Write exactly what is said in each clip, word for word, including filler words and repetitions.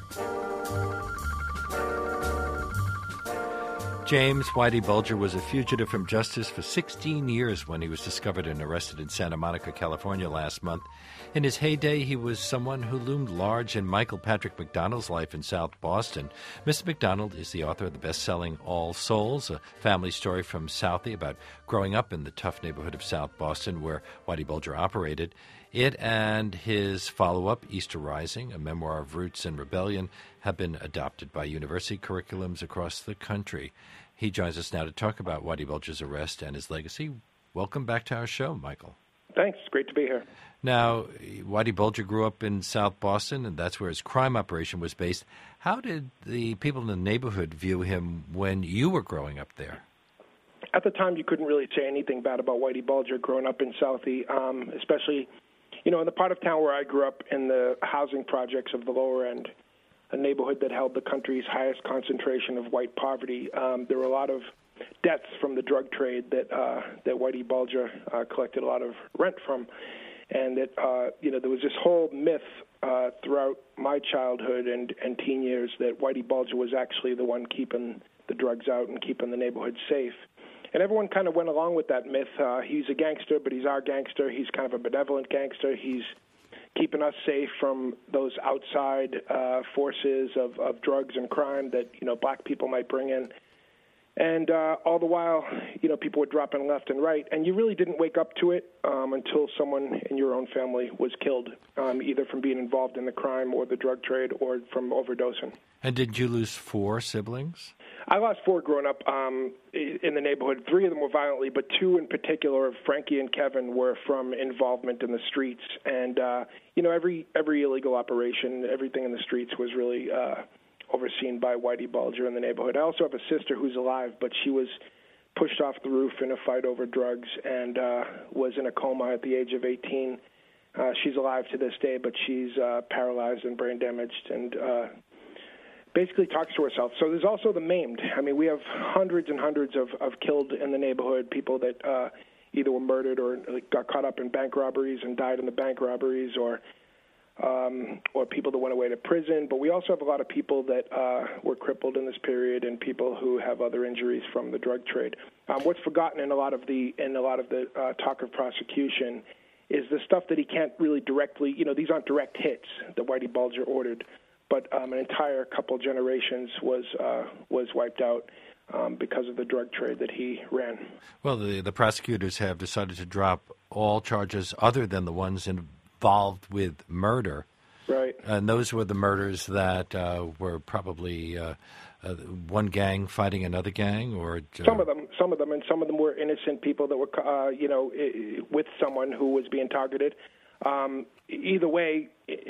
James Whitey Bulger was a fugitive from justice for sixteen years when he was discovered and arrested in Santa Monica, California last month. In his heyday, he was someone who loomed large in Michael Patrick McDonald's life in South Boston. Mister McDonald is the author of the best-selling All Souls, a family story from Southie about growing up in the tough neighborhood of South Boston where Whitey Bulger operated. It and his follow-up, Easter Rising, a memoir of roots and rebellion, have been adopted by university curriculums across the country. He joins us now to talk about Whitey Bulger's arrest and his legacy. Welcome back to our show, Michael. Thanks. It's great to be here. Now, Whitey Bulger grew up in South Boston, and that's where his crime operation was based. How did the people in the neighborhood view him when you were growing up there? At the time, you couldn't really say anything bad about Whitey Bulger growing up in Southie, um, especially, you know, in the part of town where I grew up in the housing projects of the lower end, a neighborhood that held the country's highest concentration of white poverty. Um, there were a lot of deaths from the drug trade that uh, that Whitey Bulger uh, collected a lot of rent from, and that uh, you know there was this whole myth uh, throughout my childhood and, and teen years that Whitey Bulger was actually the one keeping the drugs out and keeping the neighborhood safe. And everyone kind of went along with that myth. Uh, he's a gangster, but he's our gangster. He's kind of a benevolent gangster. He's keeping us safe from those outside uh, forces of, of drugs and crime that, you know, black people might bring in. And uh, all the while, you know, people were dropping left and right. And you really didn't wake up to it um, until someone in your own family was killed, um, either from being involved in the crime or the drug trade or from overdosing. And did you lose four siblings? I lost four growing up um, in the neighborhood. Three of them were violently, but two in particular, Frankie and Kevin, were from involvement in the streets. And, uh, you know, every every illegal operation, everything in the streets was really uh, overseen by Whitey Bulger in the neighborhood. I also have a sister who's alive, but she was pushed off the roof in a fight over drugs and uh, was in a coma at the age of eighteen. Uh, she's alive to this day, but she's uh, paralyzed and brain damaged and uh basically talks to herself. So there's also the maimed. I mean, we have hundreds and hundreds of, of killed in the neighborhood, people that uh, either were murdered or got caught up in bank robberies and died in the bank robberies, or um, or people that went away to prison. But we also have a lot of people that uh, were crippled in this period and people who have other injuries from the drug trade. Um, what's forgotten in a lot of the in a lot of the uh, talk of prosecution is the stuff that he can't really directly, you know, these aren't direct hits that Whitey Bulger ordered. But um, an entire couple generations was uh, was wiped out um, because of the drug trade that he ran. Well, the, the prosecutors have decided to drop all charges other than the ones involved with murder. Right. And those were the murders that uh, were probably uh, uh, one gang fighting another gang, or uh... some of them, some of them, and some of them were innocent people that were, uh, you know, with someone who was being targeted. Um, either way,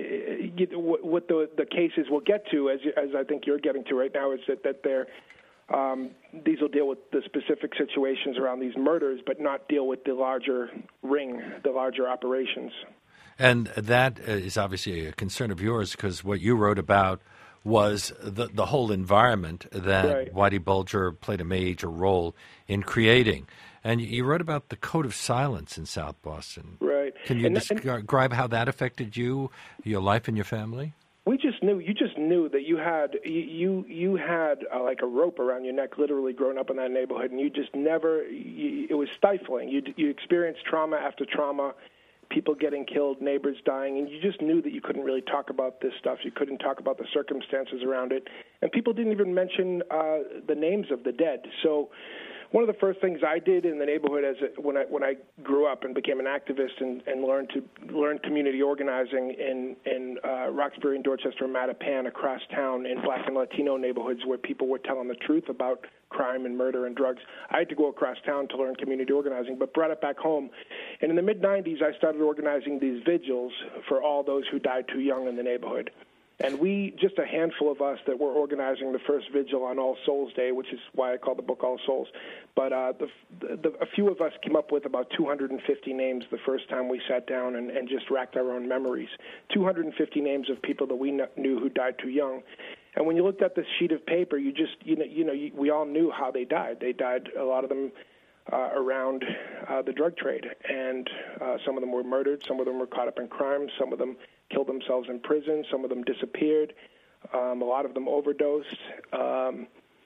what the the cases will get to, as as I think you're getting to right now, is that that they're um, these will deal with the specific situations around these murders, but not deal with the larger ring, the larger operations. And that is obviously a concern of yours, because what you wrote about was the the whole environment that right. Whitey Bulger played a major role in creating. And you wrote about the Code of Silence in South Boston. Right. Can you and, describe how that affected you, your life, and your family? We just knew. You just knew that you had you you had uh, like a rope around your neck, literally, growing up in that neighborhood, and you just never. You, it was stifling. You you experienced trauma after trauma, people getting killed, neighbors dying, and you just knew that you couldn't really talk about this stuff. You couldn't talk about the circumstances around it, and people didn't even mention uh, the names of the dead. So. One of the first things I did in the neighborhood as a, when I when I grew up and became an activist and, and learned to learn community organizing in in uh, Roxbury and Dorchester and Mattapan across town in Black and Latino neighborhoods where people were telling the truth about crime and murder and drugs. I had to go across town to learn community organizing, but brought it back home. And in the mid nineties, I started organizing these vigils for all those who died too young in the neighborhood. And we, just a handful of us that were organizing the first vigil on All Souls Day, which is why I call the book All Souls. But uh, the, the, a few of us came up with about two hundred fifty names the first time we sat down and, and just racked our own memories. two hundred fifty names of people that we knew who died too young. And when you looked at this sheet of paper, you just, you know, you know, you, we all knew how they died. They died, a lot of them, uh, around uh, the drug trade. And uh, some of them were murdered. Some of them were caught up in crime. Some of them killed themselves in prison. Some of them disappeared. Um, a lot of them overdosed. Um,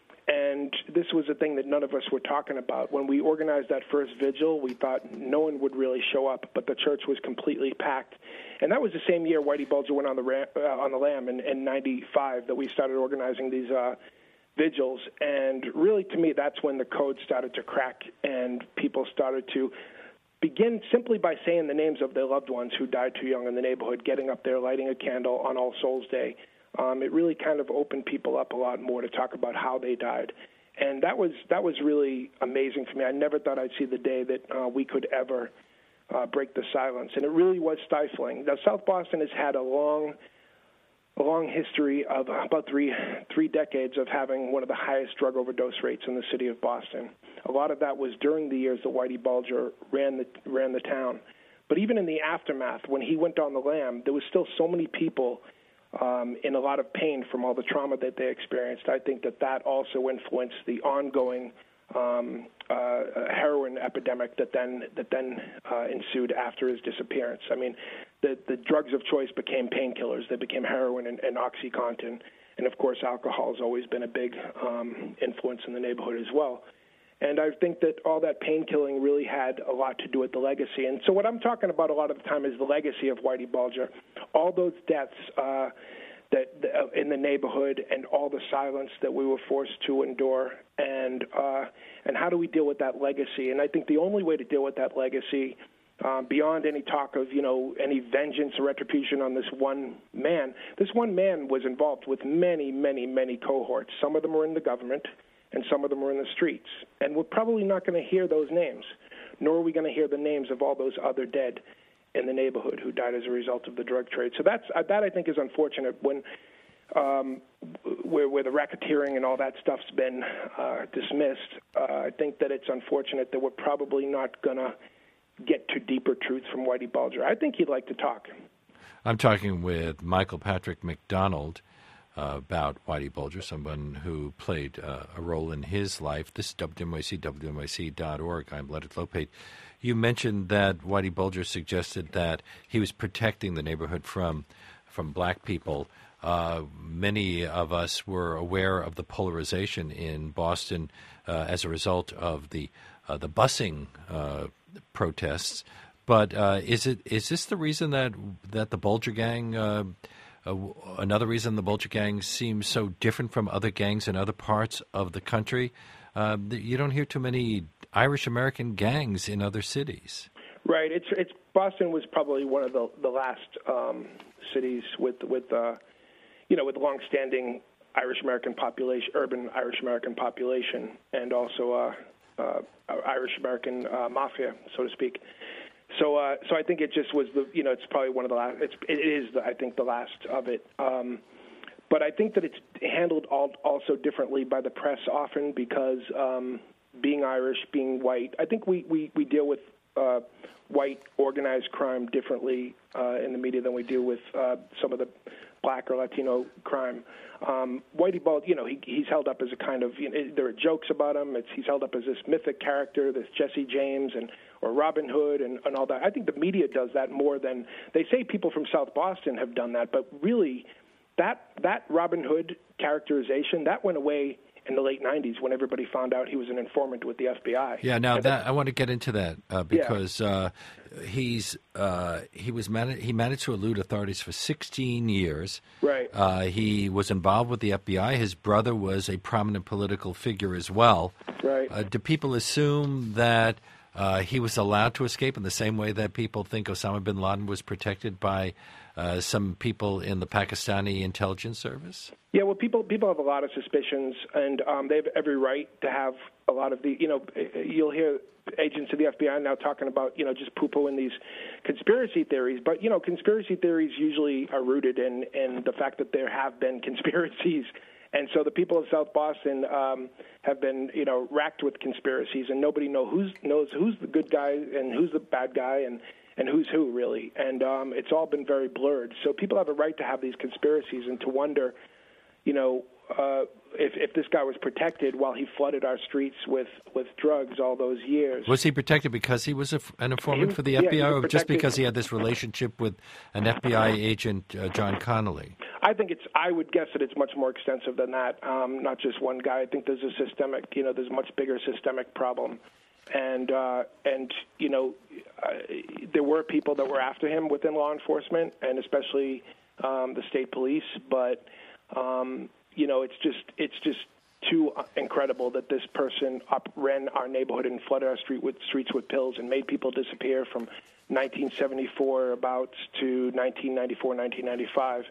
and this was a thing that none of us were talking about. When we organized that first vigil, we thought no one would really show up, but the church was completely packed. And that was the same year Whitey Bulger went on the ram, uh, on the lam in, in ninety-five that we started organizing these uh, vigils. And really, to me, that's when the code started to crack and people started to begin simply by saying the names of their loved ones who died too young in the neighborhood, getting up there, lighting a candle on All Souls Day. Um, it really kind of opened people up a lot more to talk about how they died. And that was that was really amazing for me. I never thought I'd see the day that uh, we could ever uh, break the silence. And it really was stifling. Now, South Boston has had a long, a long history of about three, three decades of having one of the highest drug overdose rates in the city of Boston. A lot of that was during the years that Whitey Bulger ran the, ran the town. But even in the aftermath, when he went on the lam, there was still so many people Um, in a lot of pain from all the trauma that they experienced. I think that that also influenced the ongoing um, uh, heroin epidemic that then that then uh, ensued after his disappearance. I mean, the, the drugs of choice became painkillers. They became heroin and, and OxyContin. And, of course, alcohol has always been a big um, influence in the neighborhood as well. And I think that all that pain killing really had a lot to do with the legacy. And so what I'm talking about a lot of the time is the legacy of Whitey Bulger. All those deaths uh, that uh, in the neighborhood and all the silence that we were forced to endure. And uh, and how do we deal with that legacy? And I think the only way to deal with that legacy, uh, beyond any talk of, you know, any vengeance or retribution on this one man, this one man was involved with many, many, many cohorts. Some of them were in the government, and some of them were in the streets. And we're probably not going to hear those names, nor are we going to hear the names of all those other dead in the neighborhood who died as a result of the drug trade. So that's that I think is unfortunate when um, where, where the racketeering and all that stuff's been uh, dismissed. Uh, I think that it's unfortunate that we're probably not going to get to deeper truths from Whitey Bulger. I think he'd like to talk. I'm talking with Michael Patrick McDonald Uh, about Whitey Bulger, someone who played uh, a role in his life. This is W N Y C, W N Y C dot org. I'm Leonard Lopate. You mentioned that Whitey Bulger suggested that he was protecting the neighborhood from from black people. Uh, many of us were aware of the polarization in Boston uh, as a result of the uh, the busing uh, protests. But uh, is it is this the reason that that the Bulger Gang uh, Uh, another reason the Bulger Gang seems so different from other gangs in other parts of the country? Uh, you don't hear too many Irish-American gangs in other cities. Right. It's it's Boston was probably one of the the last um, cities with with uh, you know with long-standing Irish-American population, urban Irish-American population, and also uh, uh, Irish-American uh, mafia, so to speak. So, uh, so I think it just was the, you know, it's probably one of the last, it's, it is, the, I think, the last of it. Um, but I think that it's handled all, also differently by the press often because um, being Irish, being white, I think we, we, we deal with uh, white organized crime differently uh, in the media than we deal with uh, some of the black or Latino crime. Um, Whitey Bulger, you know, he, he's held up as a kind of, you know, there are jokes about him. It's, he's held up as this mythic character, this Jesse James and or Robin Hood and, and all that. I think the media does that more than, they say people from South Boston have done that, but really that that Robin Hood characterization, that went away in the late nineties when everybody found out he was an informant with the F B I. Yeah, now that, I want to get into that uh, because yeah. uh, he's uh, he was man- he managed to elude authorities for sixteen years. Right. Uh, he was involved with the F B I. His brother was a prominent political figure as well. Right. Uh, do people assume that uh, he was allowed to escape in the same way that people think Osama bin Laden was protected by uh, some people in the Pakistani intelligence service? Yeah, well, people people have a lot of suspicions, and um, they have every right to have a lot of the, you know, you'll hear agents of the F B I now talking about, you know, just poo-pooing these conspiracy theories. But, you know, conspiracy theories usually are rooted in, in the fact that there have been conspiracies. And so the people of South Boston um, have been, you know, racked with conspiracies, and nobody know who's, knows who's the good guy and who's the bad guy and, and who's who, really. And um, it's all been very blurred. So people have a right to have these conspiracies and to wonder, you know, uh, if, if this guy was protected while he flooded our streets with, with drugs all those years. Was he protected because he was a, an informant was, for the F B I, yeah, or just because he had this relationship with an F B I agent, uh, John Connolly? I think it's. I would guess that it's much more extensive than that. Um, not just one guy. I think there's a systemic. You know, there's a much bigger systemic problem, and uh, and you know, uh, there were people that were after him within law enforcement, and especially um, the state police. But um, you know, it's just it's just too incredible that this person up, ran our neighborhood and flooded our street with streets with pills and made people disappear from nineteen seventy-four about to nineteen ninety-four, nineteen ninety-five,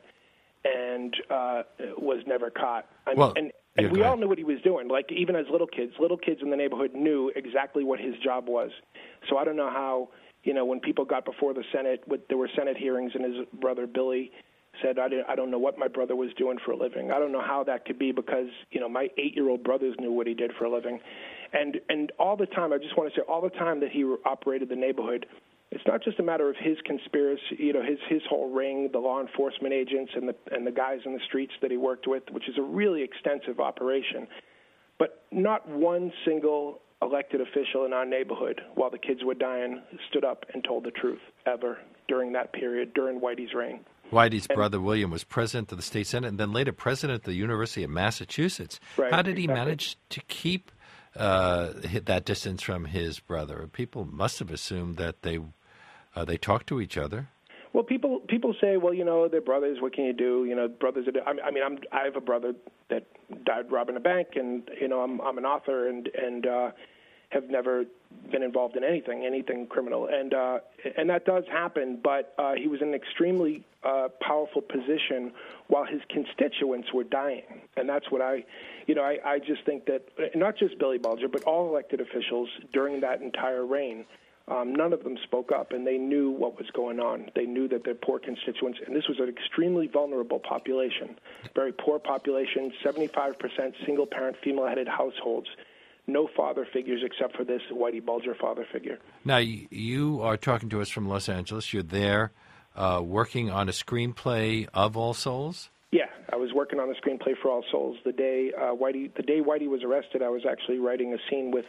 and uh, was never caught. I mean, well, and, and we all knew what he was doing. Like, even as little kids, little kids in the neighborhood knew exactly what his job was. So I don't know how, you know, when people got before the Senate, with, there were Senate hearings, and his brother Billy said, I, didn't, I don't know what my brother was doing for a living. I don't know how that could be because, you know, my eight-year-old brothers knew what he did for a living. And and all the time, I just want to say, all the time that he operated the neighborhood, it's not just a matter of his conspiracy, you know, his his whole ring, the law enforcement agents and the and the guys in the streets that he worked with, which is a really extensive operation. But not one single elected official in our neighborhood, while the kids were dying, stood up and told the truth ever during that period, during Whitey's reign. Whitey's and, brother William was president of the state senate and then later president of the University of Massachusetts. Right, How did he exactly. manage to keep uh, that distance from his brother? People must have assumed that they uh, they talked to each other. Well, people people say, well, you know, they're brothers. What can you do? You know, brothers. Are, I mean, I'm I have a brother that died robbing a bank, and you know, I'm I'm an author, and and uh, have never been involved in anything, anything criminal, and uh, and that does happen. But uh, he was in an extremely uh, powerful position while his constituents were dying, and that's what I, you know, I, I just think that not just Billy Bulger, but all elected officials during that entire reign. Um, none of them spoke up, and they knew what was going on. They knew that their poor constituents, and this was an extremely vulnerable population, very poor population, seventy-five percent single-parent, female-headed households, no father figures except for this Whitey Bulger father figure. Now, you are talking to us from Los Angeles. You're there uh, working on a screenplay of All Souls? Yeah, I was working on a screenplay for All Souls. The day uh, Whitey, the day Whitey was arrested, I was actually writing a scene with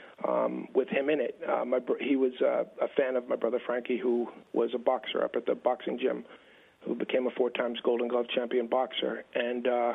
Um, with him in it. Uh, my, he was uh, a fan of my brother Frankie, who was a boxer up at the boxing gym, who became a four times Golden Glove champion boxer. And uh,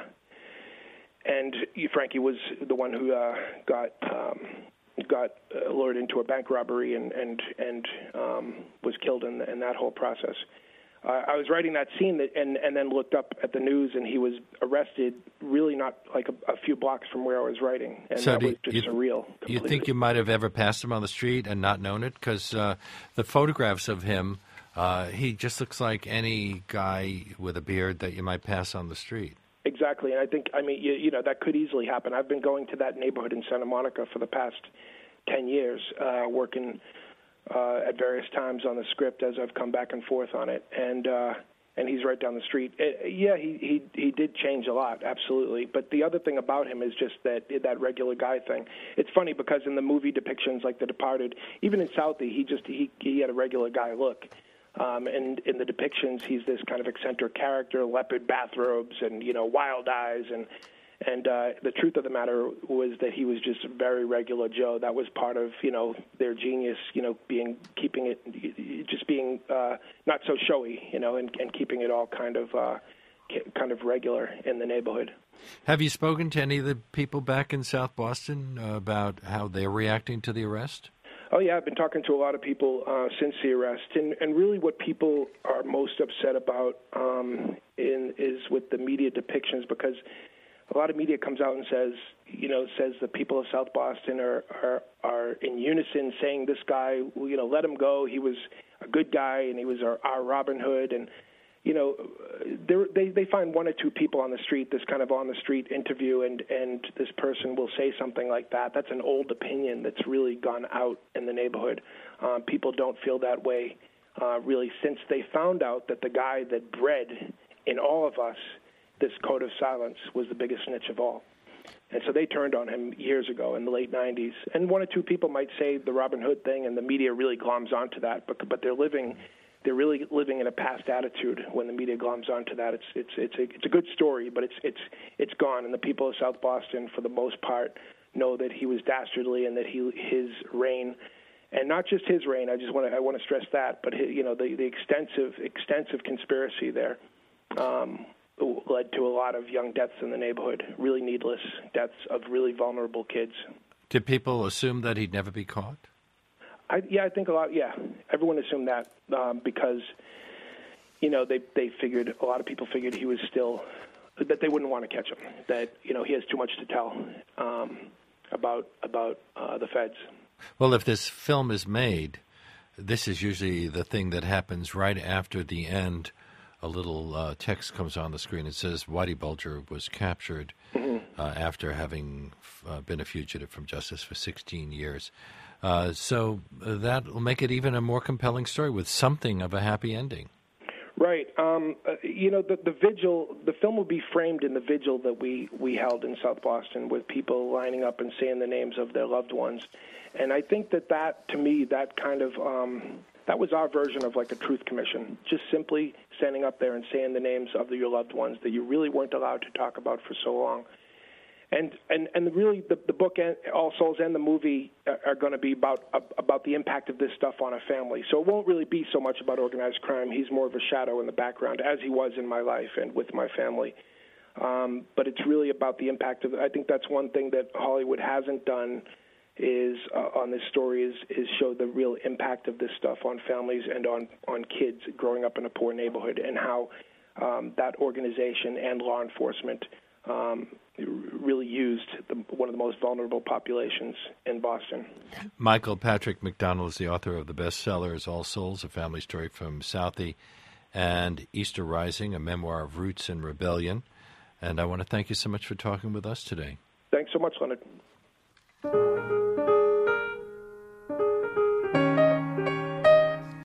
and Frankie was the one who uh, got um, got uh, lured into a bank robbery and and and um, was killed in, in that whole process. Uh, I was writing that scene that, and, and then looked up at the news, and he was arrested really not like a, a few blocks from where I was writing. And so that do was just you, surreal. Do you think you might have ever passed him on the street and not known it? Because uh, the photographs of him, uh, he just looks like any guy with a beard that you might pass on the street. Exactly. And I think, I mean, you, you know, that could easily happen. I've been going to that neighborhood in Santa Monica for the past ten years, uh, working Uh, at various times on the script as I've come back and forth on it, and uh, and he's right down the street. It, yeah, he, he he did change a lot, absolutely. But the other thing about him is just that that regular guy thing. It's funny because in the movie depictions like The Departed, even in Southie, he just he he had a regular guy look. Um, and in the depictions, he's this kind of eccentric character, leopard bathrobes, and you know, wild eyes, and. And uh, the truth of the matter was that he was just a very regular Joe. That was part of, you know, their genius, you know, being keeping it, just being uh, not so showy, you know, and, and keeping it all kind of uh, kind of regular in the neighborhood. Have you spoken to any of the people back in South Boston uh, about how they're reacting to the arrest? Oh, yeah, I've been talking to a lot of people uh, since the arrest. And, and really what people are most upset about um, in, is with the media depictions, because a lot of media comes out and says, you know, says the people of South Boston are, are are in unison saying this guy, you know, let him go. He was a good guy and he was our, our Robin Hood. And, you know, they they find one or two people on the street, this kind of on-the-street interview, and, and this person will say something like that. That's an old opinion that's really gone out in the neighborhood. Um, people don't feel that way, uh, really, since they found out that the guy that bred in all of us this code of silence was the biggest snitch of all. And so they turned on him years ago in the late nineties. And one or two people might say the Robin Hood thing, and the media really gloms onto that, but but they're living they're really living in a past attitude when the media gloms onto that. It's it's it's a, it's a good story, but it's it's it's gone, and the people of South Boston for the most part know that he was dastardly and that he his reign, and not just his reign, I just want to I want to stress that, but his, you know, the the extensive extensive conspiracy there. Um led to a lot of young deaths in the neighborhood, really needless deaths of really vulnerable kids. Did people assume that he'd never be caught? I, yeah, I think a lot. Yeah, everyone assumed that um, because, you know, they they figured a lot of people figured he was still that they wouldn't want to catch him. That you know he has too much to tell um, about about uh, the feds. Well, if this film is made, this is usually the thing that happens right after the end. A little uh, text comes on the screen. It says Whitey Bulger was captured mm-hmm. uh, after having uh, been a fugitive from justice for sixteen years. Uh, so that will make it even a more compelling story with something of a happy ending. Right. Um, uh, you know, the, the vigil, the film will be framed in the vigil that we, we held in South Boston with people lining up and saying the names of their loved ones. And I think that that, to me, that kind of... Um, That was our version of like a truth commission, just simply standing up there and saying the names of the, your loved ones that you really weren't allowed to talk about for so long. And and, and really the, the book, and All Souls and the movie are, are going to be about about the impact of this stuff on a family. So it won't really be so much about organized crime. He's more of a shadow in the background, as he was in my life and with my family. Um, but it's really about the impact of it. I think that's one thing that Hollywood hasn't done is uh, on this story is, is show the real impact of this stuff on families and on, on kids growing up in a poor neighborhood, and how um, that organization and law enforcement um, really used the, one of the most vulnerable populations in Boston. Michael Patrick McDonald is the author of the bestsellers All Souls, A Family Story from Southie, and Easter Rising, a memoir of roots and rebellion. And I want to thank you so much for talking with us today. Thanks so much, Leonard.